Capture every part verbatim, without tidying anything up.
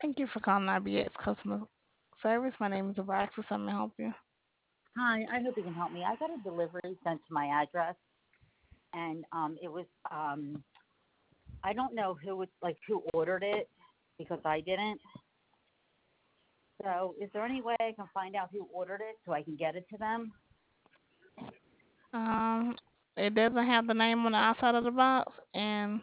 Thank you for calling I B X Customer Service. My name is Alexis. How may I help you? Hi, I hope you can help me. I got a delivery sent to my address, and um, it was um, I don't know who was like who ordered it because I didn't. So, is there any way I can find out who ordered it so I can get it to them? Um, it doesn't have the name on the outside of the box. And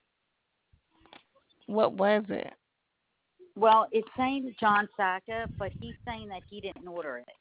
what was it? Well, it's saying John Saka, but he's saying that he didn't order it.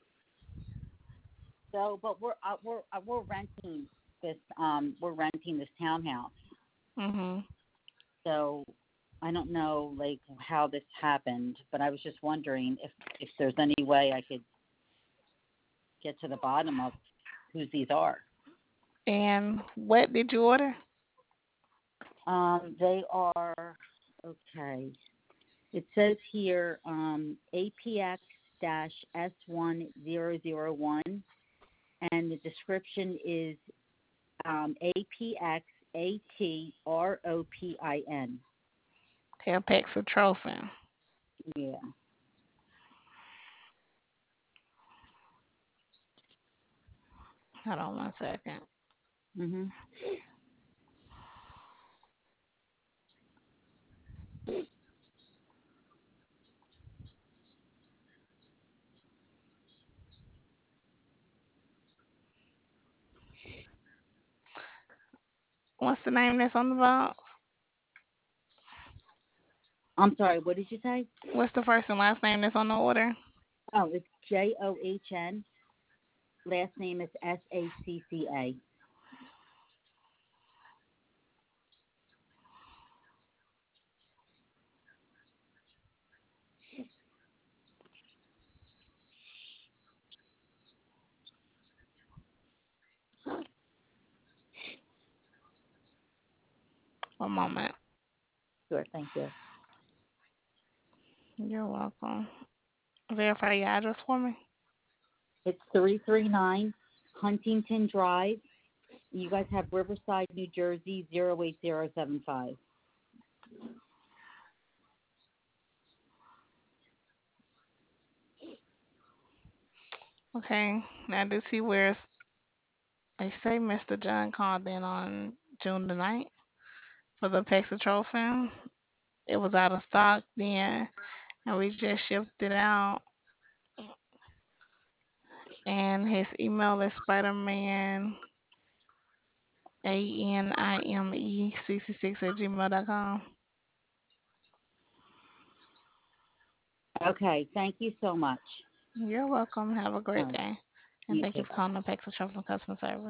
So, but we're uh, we're uh, we're renting this um we're renting this townhouse. Mhm. So I don't know like how this happened, but I was just wondering if if there's any way I could get to the bottom of whose these are. And what did you order? Um, they are okay. It says here um, A P X S one zero zero one, and the description is um, A P X A T R O P I N. Telpexatrophin. Yeah. Hold on one second. Mhm. What's the name that's on the box? I'm sorry. What did you say? What's the first and last name that's on the order? Oh, it's J O H N. Last name is S A C C A. One moment. Sure. Thank you. You're welcome. Verify your address for me. It's three three nine Huntington Drive. You guys have Riverside, New Jersey, zero eight zero seven five. Okay. Now I do see where it's- they say Mister John called in on June the ninth for the Pexatrophin. It was out of stock then, and we just shipped it out. And his email is Spiderman A N I M E sixty-six at gmail dot com. Okay. Thank you so much. You're welcome. Have a All great right. day. And You thank too. you for calling the Pexatrophin customer service.